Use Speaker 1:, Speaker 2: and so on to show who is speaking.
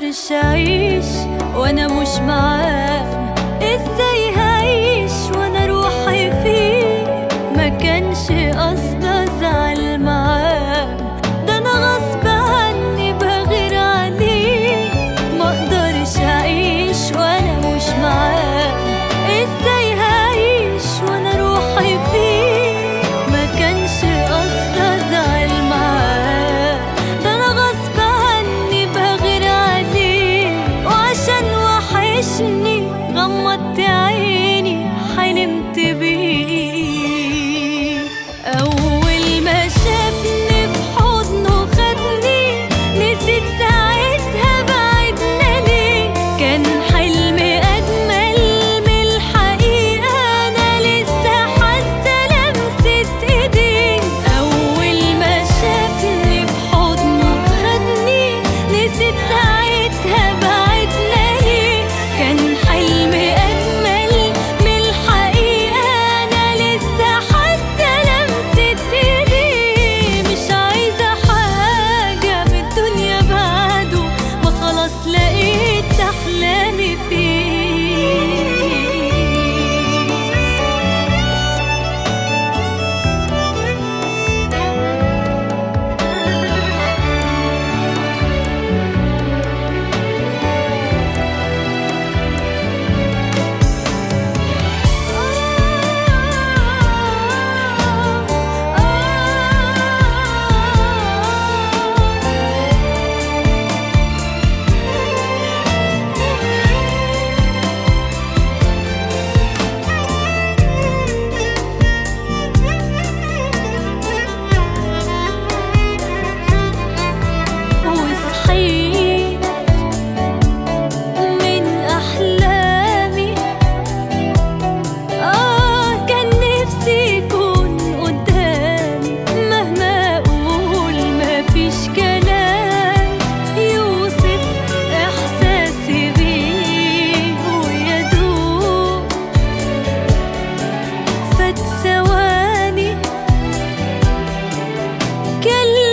Speaker 1: مقدرش أعيش وأنا مش معاه. إزاي هعيش وأنا روحي فيه؟ ما كانش قصدي أزعل معاه، ده أنا غصب عني بغير عليه. مقدرش أعيش وأنا مش معاه. إزاي هعيش وأنا روحي فيه؟ ما كانش قصدي أزعل معاه، ده أنا غصب عني بغير عليه. وعشان وحشني غمضت عيني حلمت بيه. أول ما شافني في حضنه خدني، نسيت ساعتها بعدنا ليه. كان حلم أجمل من الحقيقة، أنا لسه حاسة لمسة إيديه. أول ما شافني في حضنه خدني، نسيت ساعتها بعدنا ليه. كان حلم أجمل من الحقيقة، أنا لسه حاسة لمسة إيديه. مش عايزة حاجة من الدنيا بعده، ما خلاص لقيت أحلامي فيه. وصحيت من أحلامي، كان نفسي يكون قدامي. مهما أقول مفيش كلام يوصف إحساسي بيه. ويدوب فات ثواني، كلمة